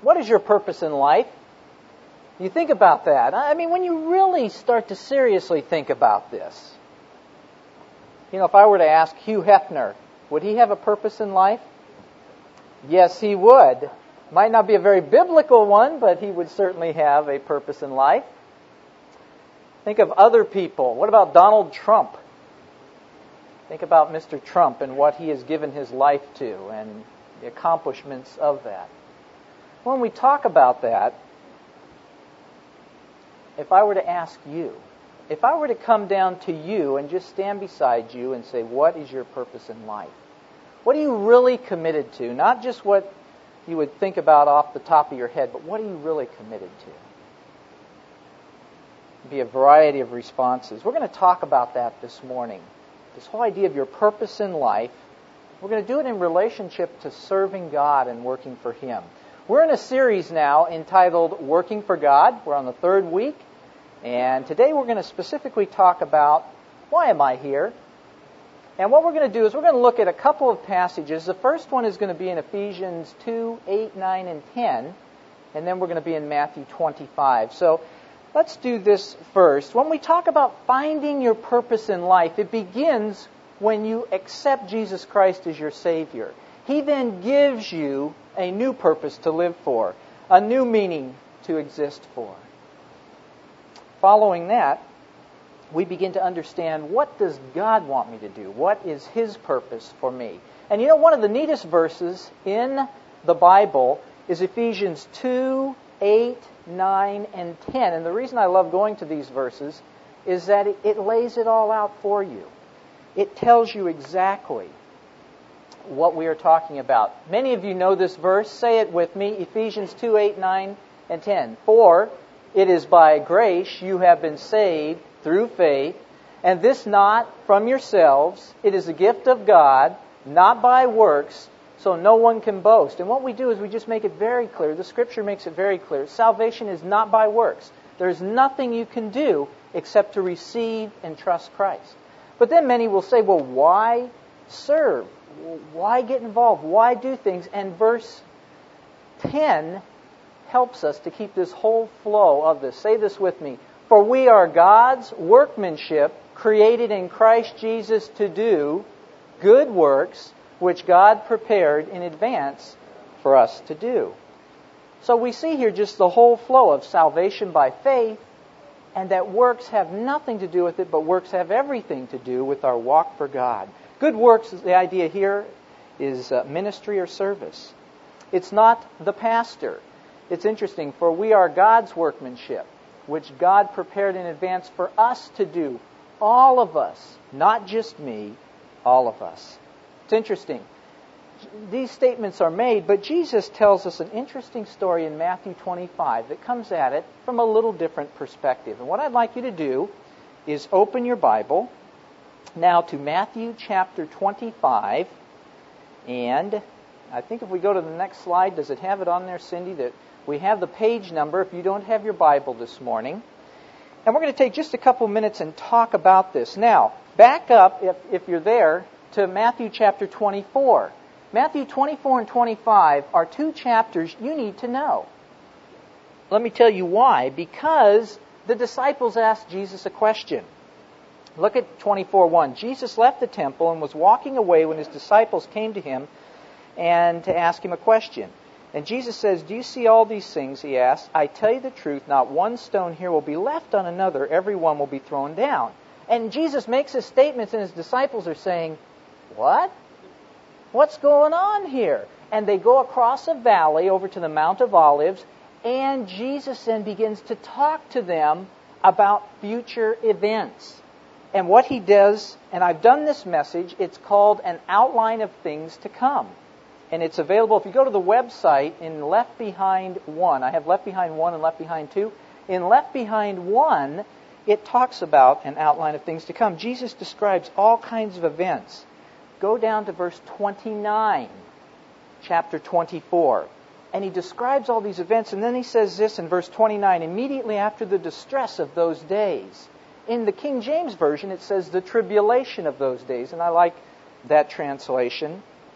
What is your purpose in life? You think about that. I mean, when you really start to seriously think about this. You know, if I were to ask Hugh Hefner, would he have a purpose in life? Yes, he would. Might not be a very biblical one, but he would certainly have a purpose in life. Think of other people. What about Donald Trump? Think about Mr. Trump and what he has given his life to and the accomplishments of that. When we talk about that, if I were to ask you, if I were to come down to you and just stand beside you and say, what is your purpose in life? What are you really committed to? Not just what you would think about off the top of your head, but what are you really committed to? Be a variety of responses. We're going to talk about that this morning. This whole idea of your purpose in life. We're going to do it in relationship to serving God and working for Him. We're in a series now entitled Working for God. We're on the third week. And today we're going to specifically talk about why am I here? And what we're going to do is we're going to look at a couple of passages. The first one is going to be in Ephesians 2, 8, 9, and 10. And then we're going to be in Matthew 25. So let's do this first. When we talk about finding your purpose in life, it begins when you accept Jesus Christ as your Savior. He then gives you a new purpose to live for, a new meaning to exist for. Following that, we begin to understand, what does God want me to do? What is His purpose for me? And you know, one of the neatest verses in the Bible is Ephesians 2, 8, 9, and 10. And the reason I love going to these verses is that it lays it all out for you. It tells you exactly what we are talking about. Many of you know this verse. Say it with me. Ephesians 2, 8, 9, and 10. For it is by grace you have been saved through faith, and this not from yourselves. It is a gift of God, not by works, so no one can boast. And what we do is we just make it very clear. The Scripture makes it very clear. Salvation is not by works. There's nothing you can do except to receive and trust Christ. But then many will say, well, why serve? Why get involved? Why do things? And verse 10 helps us to keep this whole flow of this. Say this with me. For we are God's workmanship, created in Christ Jesus to do good works, which God prepared in advance for us to do. So we see here just the whole flow of salvation by faith, and that works have nothing to do with it, but works have everything to do with our walk for God. Good works, the idea here is ministry or service. It's not the pastor. It's interesting, for we are God's workmanship, which God prepared in advance for us to do. All of us, not just me, all of us. It's interesting. These statements are made, but Jesus tells us an interesting story in Matthew 25 that comes at it from a little different perspective. And what I'd like you to do is open your Bible now to Matthew chapter 25. And I think if we go to the next slide, does it have it on there, Cindy, that we have the page number if you don't have your Bible this morning. And we're going to take just a couple minutes and talk about this. Now, back up, if you're there, to Matthew chapter 24. Matthew 24 and 25 are two chapters you need to know. Let me tell you why. Because the disciples asked Jesus a question. Look at 24:1. Jesus left the temple and was walking away when his disciples came to him and to ask him a question. And Jesus says, do you see all these things? He asked. I tell you the truth, not one stone here will be left on another. Every one will be thrown down. And Jesus makes his statements and his disciples are saying, what? What's going on here? And they go across a valley over to the Mount of Olives, and Jesus then begins to talk to them about future events. And what he does, and I've done this message, it's called an outline of things to come. And it's available, if you go to the website in Left Behind 1, I have Left Behind 1 and Left Behind 2. In Left Behind 1, it talks about an outline of things to come. Jesus describes all kinds of events. Go down to verse 29, chapter 24. And he describes all these events, and then he says this in verse 29, immediately after the distress of those days. In the King James Version, it says the tribulation of those days, and I like that translation.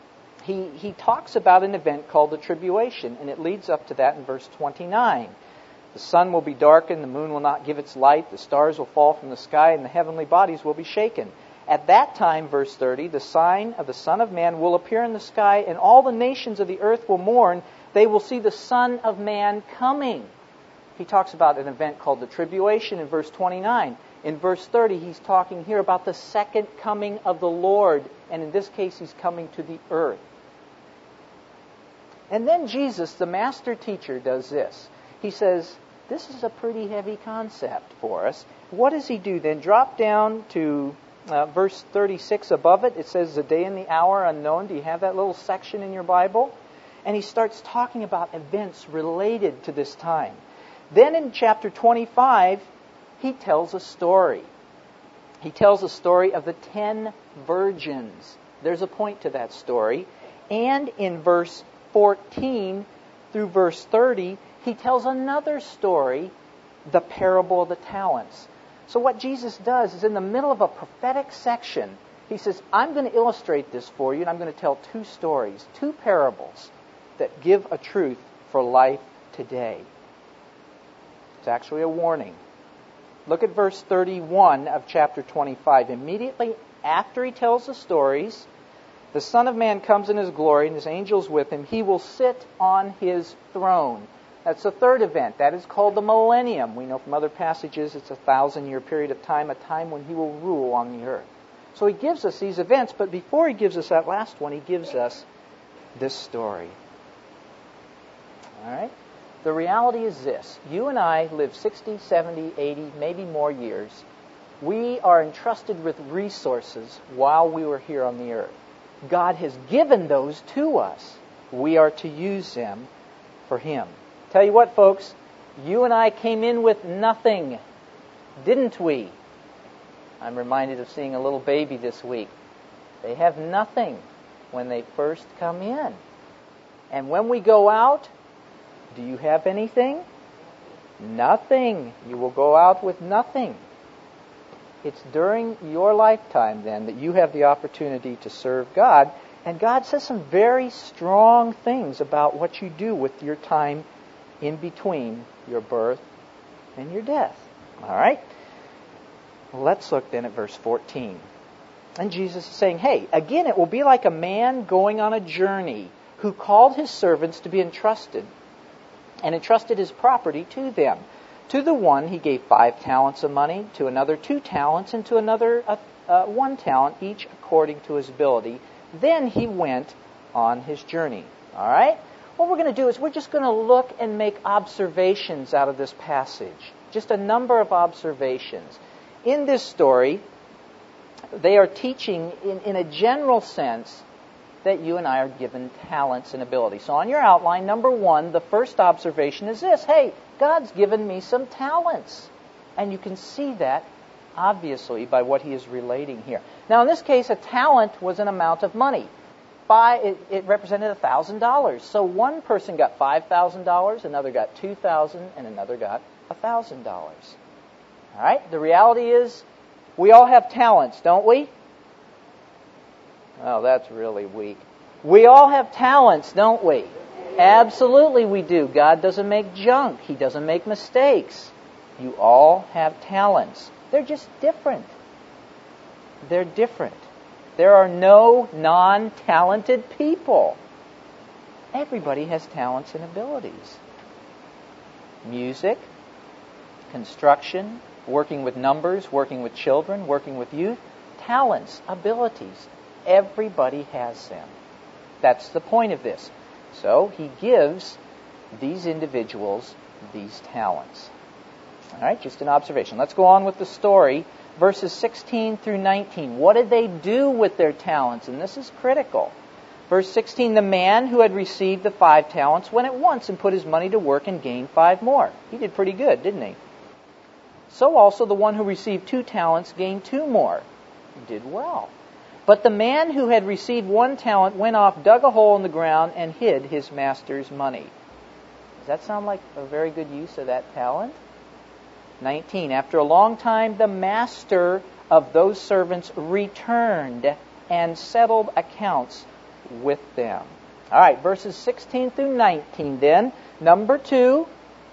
he talks about an event called the tribulation, and it leads up to that in verse 29. The sun will be darkened, the moon will not give its light, the stars will fall from the sky, and the heavenly bodies will be shaken. At that time, verse 30, the sign of the Son of Man will appear in the sky, and all the nations of the earth will mourn. They will see the Son of Man coming. He talks about an event called the tribulation in verse 29. In verse 30, he's talking here about the second coming of the Lord, and in this case, he's coming to the earth. And then Jesus, the master teacher, does this. He says, this is a pretty heavy concept for us. What does he do then? Drop down to verse 36 above it. It says, the day and the hour unknown. Do you have that little section in your Bible? And he starts talking about events related to this time. Then in chapter 25, he tells a story. He tells a story of the 10 virgins. There's a point to that story. And in verse 14 through verse 30, he tells another story, the parable of the talents. So what Jesus does is in the middle of a prophetic section, he says, I'm going to illustrate this for you, and I'm going to tell two stories, two parables that give a truth for life today. It's actually a warning. Look at verse 31 of chapter 25. Immediately after he tells the stories, the Son of Man comes in His glory and His angels with Him. He will sit on His throne. That's the third event. That is called the millennium. We know from other passages it's a 1,000-year period of time, a time when He will rule on the earth. So He gives us these events, but before He gives us that last one, He gives us this story. All right? The reality is this. You and I live 60, 70, 80, maybe more years. We are entrusted with resources while we were here on the earth. God has given those to us. We are to use them for Him. Tell you what, folks, you and I came in with nothing, didn't we? I'm reminded of seeing a little baby this week. They have nothing when they first come in. And when we go out, do you have anything? Nothing. You will go out with nothing. It's during your lifetime, then, that you have the opportunity to serve God. And God says some very strong things about what you do with your time in between your birth and your death. All right? Let's look then at verse 14. And Jesus is saying, hey, again, it will be like a man going on a journey who called his servants to be entrusted and entrusted his property to them. To the one he gave 5 talents of money, to another 2 talents, and to another 1 talent, each according to his ability. Then he went on his journey. All right? What we're going to do is we're just going to look and make observations out of this passage. Just a number of observations. In this story, they are teaching in a general sense that you and I are given talents and abilities. So on your outline, number 1, the first observation is this. Hey, God's given me some talents. And you can see that, obviously, by what he is relating here. Now, in this case, a talent was an amount of money. It represented $1,000. So one person got $5,000, another got $2,000, and another got $1,000. All right? The reality is, we all have talents, don't we? Oh, that's really weak. We all have talents, don't we? Absolutely we do. God doesn't make junk. He doesn't make mistakes. You all have talents. They're just different. They're different. There are no non-talented people. Everybody has talents and abilities. Music, construction, working with numbers, working with children, working with youth. Talents, abilities. Everybody has them. That's the point of this. So he gives these individuals these talents. All right, just an observation. Let's go on with the story. Verses 16 through 19. What did they do with their talents? And this is critical. Verse 16, the man who had received the 5 talents went at once and put his money to work and gained 5 more. He did pretty good, didn't he? So also the one who received 2 talents gained 2 more. He did well. But the man who had received 1 talent went off, dug a hole in the ground, and hid his master's money. Does that sound like a very good use of that talent? 19. After a long time, the master of those servants returned and settled accounts with them. All right, verses 16 through 19 then. Number 2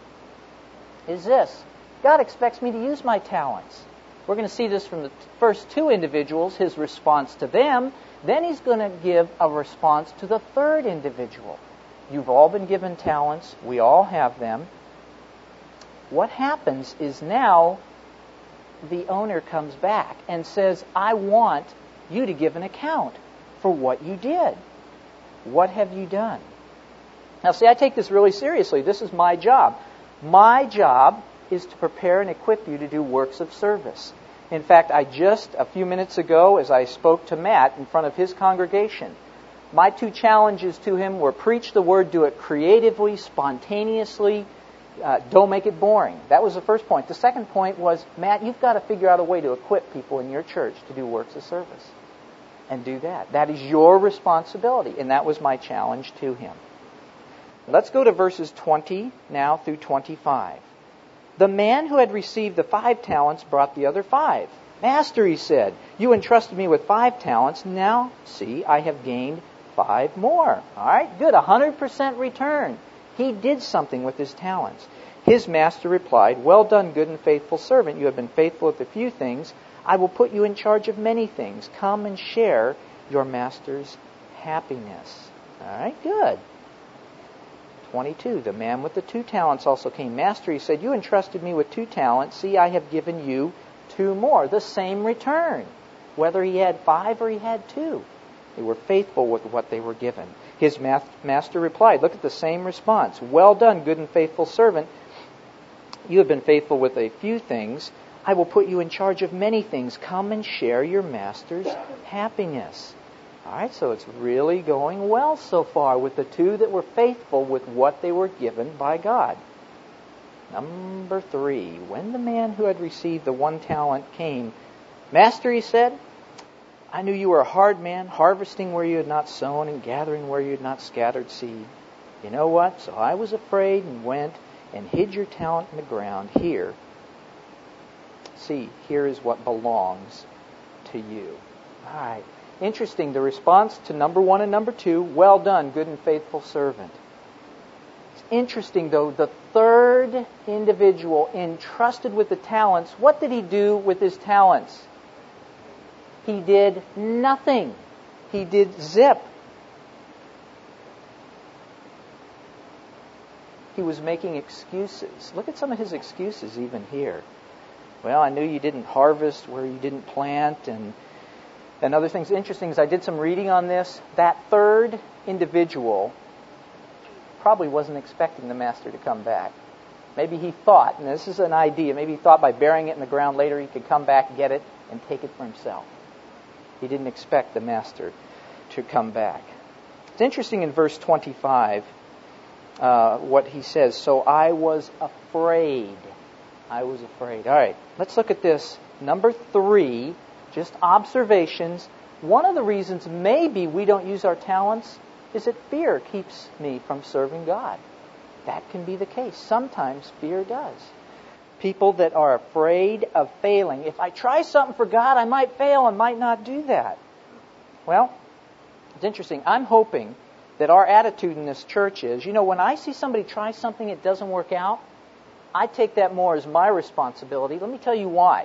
is this. God expects me to use my talents. We're going to see this from the first 2 individuals, his response to them. Then he's going to give a response to the 3rd individual. You've all been given talents. We all have them. What happens is now the owner comes back and says, I want you to give an account for what you did. What have you done? Now, see, I take this really seriously. This is my job. My job is to prepare and equip you to do works of service. In fact, a few minutes ago, as I spoke to Matt in front of his congregation, my 2 challenges to him were preach the word, do it creatively, spontaneously, don't make it boring. That was the first point. The second point was, Matt, you've got to figure out a way to equip people in your church to do works of service. And do that. That is your responsibility. And that was my challenge to him. Let's go to verses 20 now through 25. The man who had received the 5 talents brought the other 5. Master, he said, you entrusted me with 5 talents. Now, see, I have gained 5 more. All right, good. 100% return. He did something with his talents. His master replied, well done, good and faithful servant. You have been faithful with a few things. I will put you in charge of many things. Come and share your master's happiness. All right, good. 22, the man with the 2 talents also came. Master, he said, you entrusted me with 2 talents. See, I have given you 2 more. The same return, whether he had 5 or he had 2. They were faithful with what they were given. His master replied, look at the same response. Well done, good and faithful servant. You have been faithful with a few things. I will put you in charge of many things. Come and share your master's happiness. All right, so it's really going well so far with the 2 that were faithful with what they were given by God. Number 3, when the man who had received the 1 talent came, Master, he said, I knew you were a hard man, harvesting where you had not sown and gathering where you had not scattered seed. You know what? So I was afraid and went and hid your talent in the ground. Here, see, here is what belongs to you. All right. Interesting, the response to number 1 and number 2, well done, good and faithful servant. It's interesting, though, the 3rd individual entrusted with the talents, what did he do with his talents? He did nothing. He did zip. He was making excuses. Look at some of his excuses even here. Well, I knew you didn't harvest where you didn't plant, and other things. Interesting is I did some reading on this. That 3rd individual probably wasn't expecting the master to come back. Maybe he thought, and this is an idea, maybe he thought by burying it in the ground later he could come back, get it, and take it for himself. He didn't expect the master to come back. It's interesting in verse 25 what he says. So I was afraid. I was afraid. All right, let's look at this. Number 3, just observations. One of the reasons maybe we don't use our talents is that fear keeps me from serving God. That can be the case. Sometimes fear does. People that are afraid of failing. If I try something for God, I might fail and might not do that. Well, it's interesting. I'm hoping that our attitude in this church is, when I see somebody try something, it doesn't work out, I take that more as my responsibility. Let me tell you why.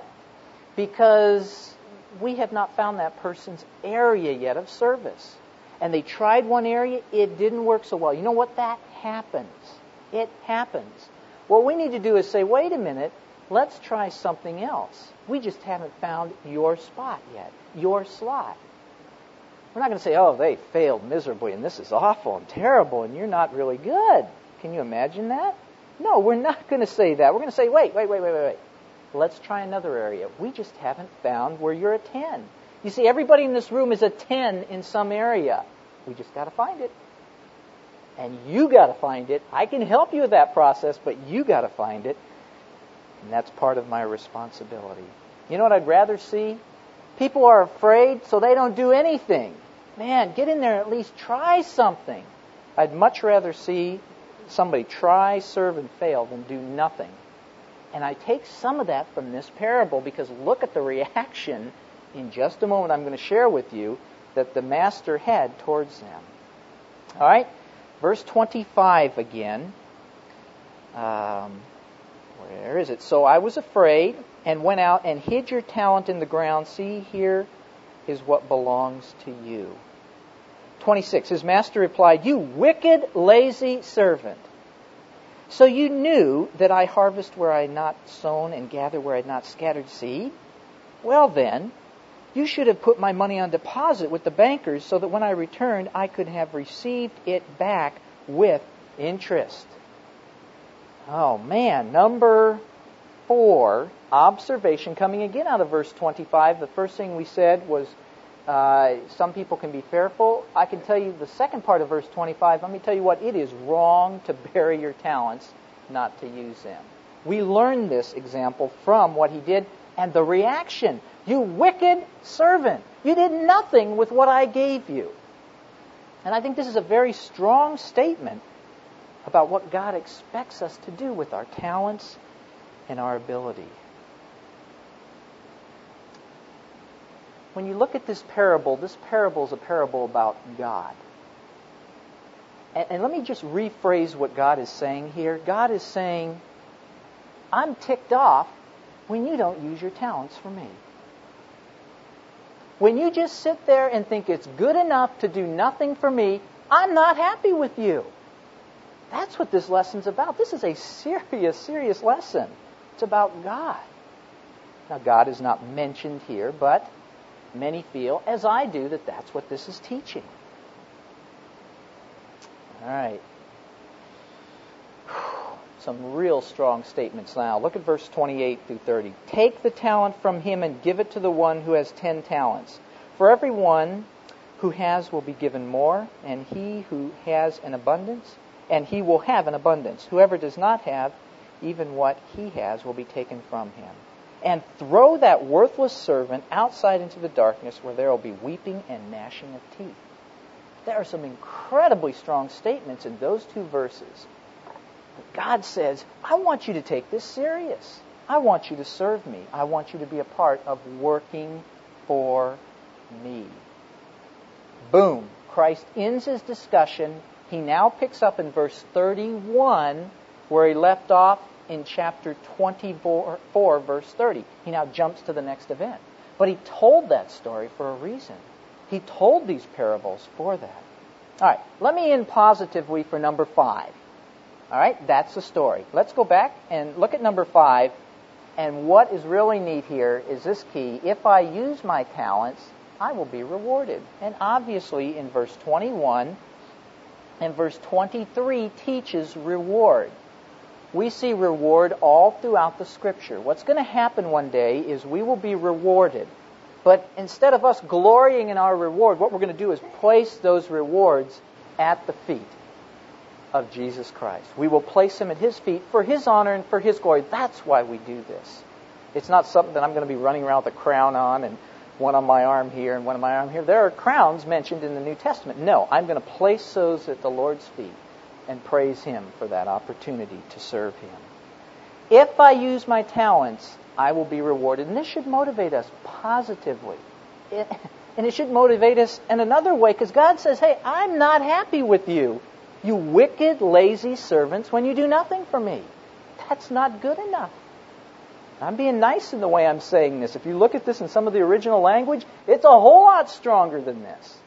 Because we have not found that person's area yet of service. And they tried one area, it didn't work so well. You know what? That happens. It happens. What we need to do is say, wait a minute, let's try something else. We just haven't found your spot yet, your slot. We're not going to say, oh, they failed miserably and this is awful and terrible and you're not really good. Can you imagine that? No, we're not going to say that. We're going to say, wait. Let's try another area. We just haven't found where you're a 10. You see, everybody in this room is a 10 in some area. We just got to find it. And you got to find it. I can help you with that process, but you got to find it. And that's part of my responsibility. You know what I'd rather see? People are afraid, so they don't do anything. Man, get in there and at least try something. I'd much rather see somebody try, serve, and fail than do nothing. And I take some of that from this parable because look at the reaction in just a moment I'm going to share with you that the master had towards them. All right, verse 25 again. Where is it? So I was afraid and went out and hid your talent in the ground. See, here is what belongs to you. 26, his master replied, you wicked, lazy servant. So you knew that I harvest where I had not sown and gather where I had not scattered seed? Well then, you should have put my money on deposit with the bankers so that when I returned, I could have received it back with interest. Oh man, number 4, observation, coming again out of verse 25. The first thing we said was some people can be fearful. I can tell you the second part of verse 25. Let me tell you what, it is wrong to bury your talents, not to use them. We learned this example from what he did and the reaction. You wicked servant, you did nothing with what I gave you. And I think this is a very strong statement about what God expects us to do with our talents and our ability. When you look at this parable is a parable about God. And let me just rephrase what God is saying here. God is saying, I'm ticked off when you don't use your talents for me. When you just sit there and think it's good enough to do nothing for me, I'm not happy with you. That's what this lesson's about. This is a serious, serious lesson. It's about God. Now, God is not mentioned here, but many feel, as I do, that that's what this is teaching. All right. Some real strong statements now. Look at verse 28 through 30. Take the talent from him and give it to the one who has 10 talents. For everyone who has will be given more, and he who has an abundance, and he will have an abundance. Whoever does not have, even what he has will be taken from him. And throw that worthless servant outside into the darkness where there will be weeping and gnashing of teeth. There are some incredibly strong statements in those 2 verses. God says, I want you to take this serious. I want you to serve me. I want you to be a part of working for me. Boom. Christ ends his discussion. He now picks up in verse 31 where he left off in chapter 24, verse 30. He now jumps to the next event. But he told that story for a reason. He told these parables for that. All right, let me end positively for number 5. All right, that's the story. Let's go back and look at number 5. And what is really neat here is this key. If I use my talents, I will be rewarded. And obviously in verse 21 and verse 23 teaches reward. We see reward all throughout the Scripture. What's going to happen one day is we will be rewarded. But instead of us glorying in our reward, what we're going to do is place those rewards at the feet of Jesus Christ. We will place him at his feet for his honor and for his glory. That's why we do this. It's not something that I'm going to be running around with a crown on and one on my arm here and one on my arm here. There are crowns mentioned in the New Testament. No, I'm going to place those at the Lord's feet and praise him for that opportunity to serve him. If I use my talents, I will be rewarded. And this should motivate us positively. And it should motivate us in another way, because God says, hey, I'm not happy with you, you wicked, lazy servants, when you do nothing for me. That's not good enough. I'm being nice in the way I'm saying this. If you look at this in some of the original language, it's a whole lot stronger than this.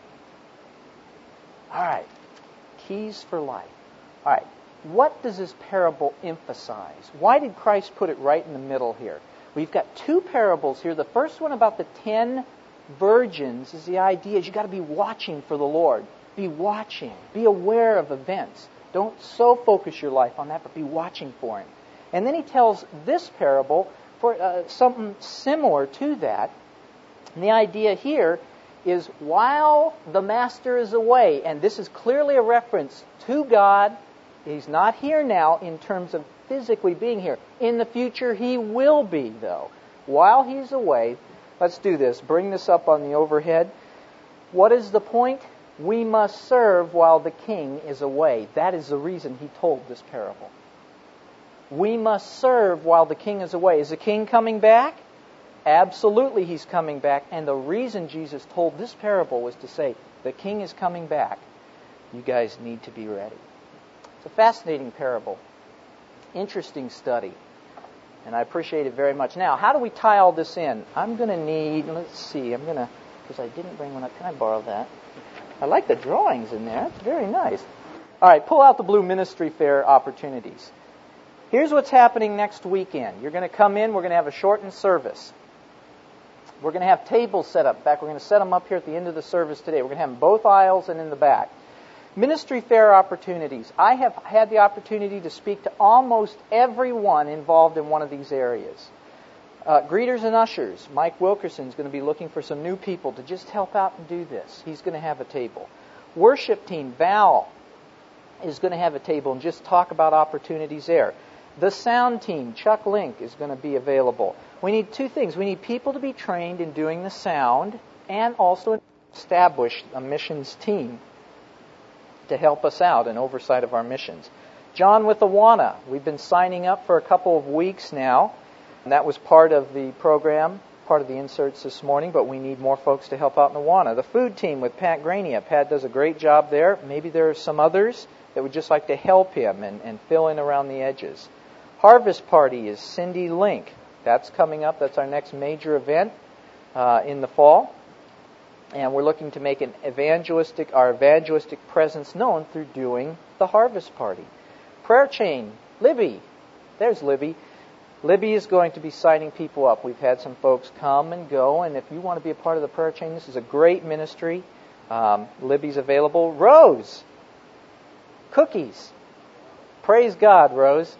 All right. Keys for life. All right. What does this parable emphasize? Why did Christ put it right in the middle here? We've got 2 parables here. The first one about the 10 virgins is the idea is you've got to be watching for the Lord. Be watching. Be aware of events. Don't so focus your life on that, but be watching for him. And then he tells this parable for something similar to that. And the idea here is while the master is away, and this is clearly a reference to God, he's not here now in terms of physically being here. In the future, he will be, though. While he's away, let's do this. Bring this up on the overhead. What is the point? We must serve while the king is away. That is the reason he told this parable. We must serve while the king is away. Is the king coming back? Absolutely, He's coming back. And the reason Jesus told this parable was to say, the King is coming back. You guys need to be ready. It's a fascinating parable. Interesting study. And I appreciate it very much. Now, how do we tie all this in? I'm going to need, let's see, because I didn't bring one up. Can I borrow that? I like the drawings in there. It's very nice. All right, pull out the blue ministry fair opportunities. Here's what's happening next weekend. You're going to come in. We're going to have a shortened service. We're going to have tables set up. In fact, we're going to set them up here at the end of the service today. We're going to have them both aisles and in the back. Ministry fair opportunities. I have had the opportunity to speak to almost everyone involved in one of these areas. Greeters and ushers. Mike Wilkerson is going to be looking for some new people to just help out and do this. He's going to have a table. Worship team, Val, is going to have a table and just talk about opportunities there. The sound team, Chuck Link, is going to be available. We need two things. We need people to be trained in doing the sound and also establish a missions team to help us out in oversight of our missions. John with Awana. We've been signing up for a couple of weeks now. And that was part of the program, part of the inserts this morning, but we need more folks to help out in Awana. The food team with Pat Grania. Pat does a great job there. Maybe there are some others that would just like to help him and fill in around the edges. Harvest Party is Cindy Link. That's coming up. That's our next major event in the fall. And we're looking to make our evangelistic presence known through doing the Harvest Party. Prayer Chain, Libby. There's Libby. Libby is going to be signing people up. We've had some folks come and go, and if you want to be a part of the Prayer Chain, this is a great ministry. Libby's available. Rose. Cookies. Praise God, Rose.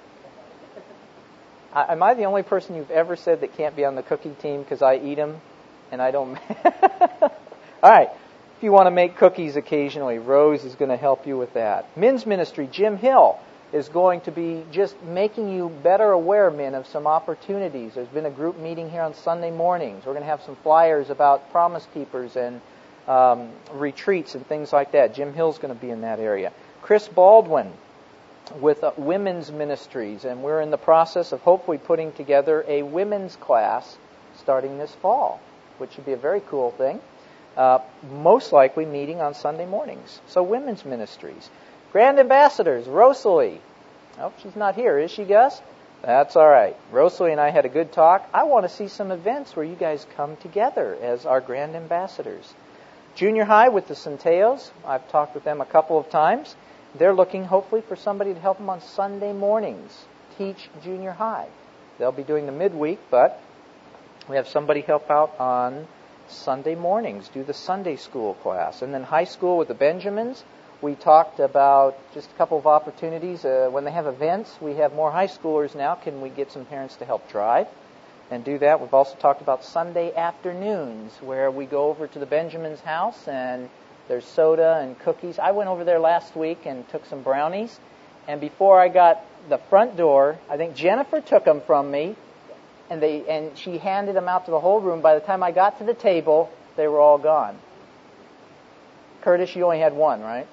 Am I the only person you've ever said that can't be on the cookie team because I eat them and I don't... All right. If you want to make cookies occasionally, Rose is going to help you with that. Men's ministry, Jim Hill, is going to be just making you better aware, men, of some opportunities. There's been a group meeting here on Sunday mornings. We're going to have some flyers about Promise Keepers and retreats and things like that. Jim Hill's going to be in that area. Chris Baldwin with women's ministries, and we're in the process of hopefully putting together a women's class starting this fall, which would be a very cool thing. Most likely meeting on Sunday mornings. So women's ministries. Grand Ambassadors, Rosalie. Oh, she's not here, is she, Gus? That's all right. Rosalie and I had a good talk. I want to see some events where you guys come together as our Grand Ambassadors. Junior High with the Centeos. I've talked with them a couple of times. They're looking, hopefully, for somebody to help them on Sunday mornings. Teach Junior High. They'll be doing the midweek, but we have somebody help out on Sunday mornings, do the Sunday school class. And then high school with the Benjamins, we talked about just a couple of opportunities. When they have events, we have more high schoolers now. Can we get some parents to help drive and do that? We've also talked about Sunday afternoons where we go over to the Benjamins' house and there's soda and cookies. I went over there last week and took some brownies. And before I got the front door, I think Jennifer took them from me. And she handed them out to the whole room. By the time I got to the table, they were all gone. Curtis, you only had one, right?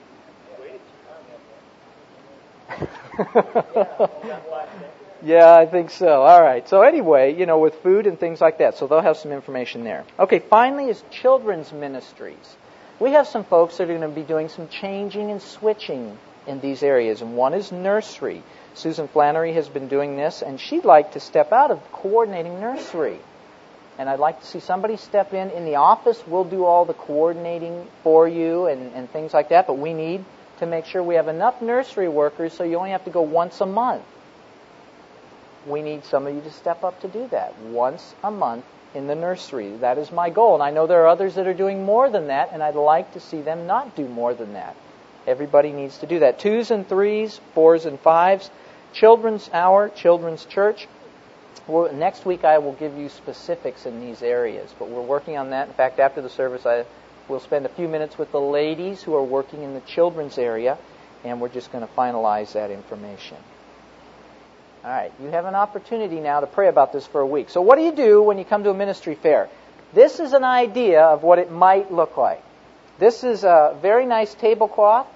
Yeah, I think so. All right. So anyway, with food and things like that. So they'll have some information there. Okay, finally is children's ministries. We have some folks that are going to be doing some changing and switching in these areas. And one is nursery. Susan Flannery has been doing this, and she'd like to step out of coordinating nursery. And I'd like to see somebody step in the office. We'll do all the coordinating for you and things like that, but we need to make sure we have enough nursery workers so you only have to go once a month. We need some of you to step up to do that once a month in the nursery. That is my goal, and I know there are others that are doing more than that, and I'd like to see them not do more than that. Everybody needs to do that. 2s and 3s, 4s and 5s. Children's Hour, Children's Church. Next week I will give you specifics in these areas, but we're working on that. In fact, after the service I will spend a few minutes with the ladies who are working in the children's area, and we're just going to finalize that information. All right, you have an opportunity now to pray about this for a week. So what do you do when you come to a ministry fair? This is an idea of what it might look like. This is a very nice tablecloth.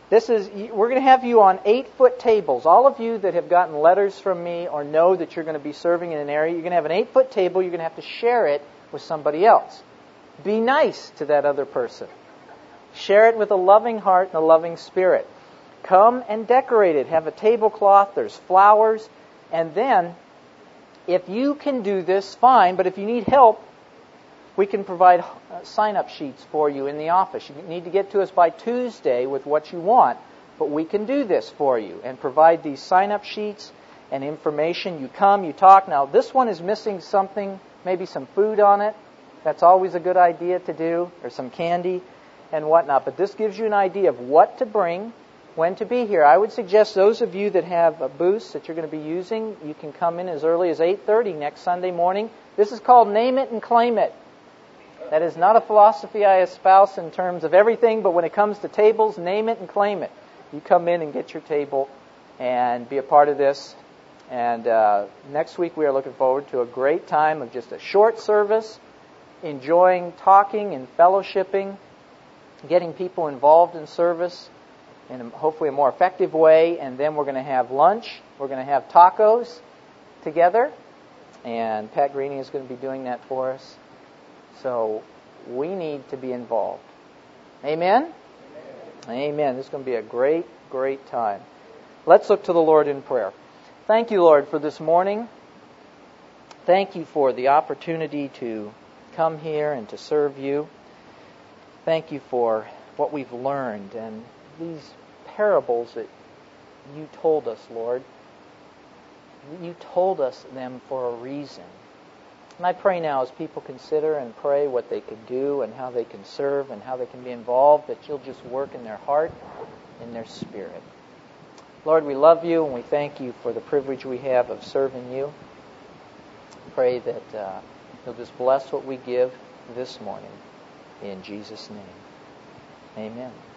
We're going to have you on 8-foot tables. All of you that have gotten letters from me or know that you're going to be serving in an area, you're going to have an 8-foot table. You're going to have to share it with somebody else. Be nice to that other person. Share it with a loving heart and a loving spirit. Come and decorate it. Have a tablecloth. There's flowers. And then, if you can do this, fine. But if you need help, we can provide sign-up sheets for you in the office. You need to get to us by Tuesday with what you want, but we can do this for you and provide these sign-up sheets and information. You come, you talk. Now, this one is missing something, maybe some food on it. That's always a good idea to do, or some candy and whatnot. But this gives you an idea of what to bring, when to be here. I would suggest those of you that have booths that you're going to be using, you can come in as early as 8:30 next Sunday morning. This is called Name It and Claim It. That is not a philosophy I espouse in terms of everything, but when it comes to tables, name it and claim it. You come in and get your table and be a part of this. And next week we are looking forward to a great time of just a short service, enjoying talking and fellowshipping, getting people involved in service in hopefully a more effective way. And then we're going to have lunch. We're going to have tacos together. And Pat Greeny is going to be doing that for us. So we need to be involved. Amen? Amen. This is going to be a great, great time. Let's look to the Lord in prayer. Thank you, Lord, for this morning. Thank you for the opportunity to come here and to serve you. Thank you for what we've learned and these parables that you told us, Lord. You told us them for a reason. And I pray now as people consider and pray what they could do and how they can serve and how they can be involved, that you'll just work in their heart, in their spirit. Lord, we love you and we thank you for the privilege we have of serving you. Pray that you'll just bless what we give this morning. In Jesus' name, amen.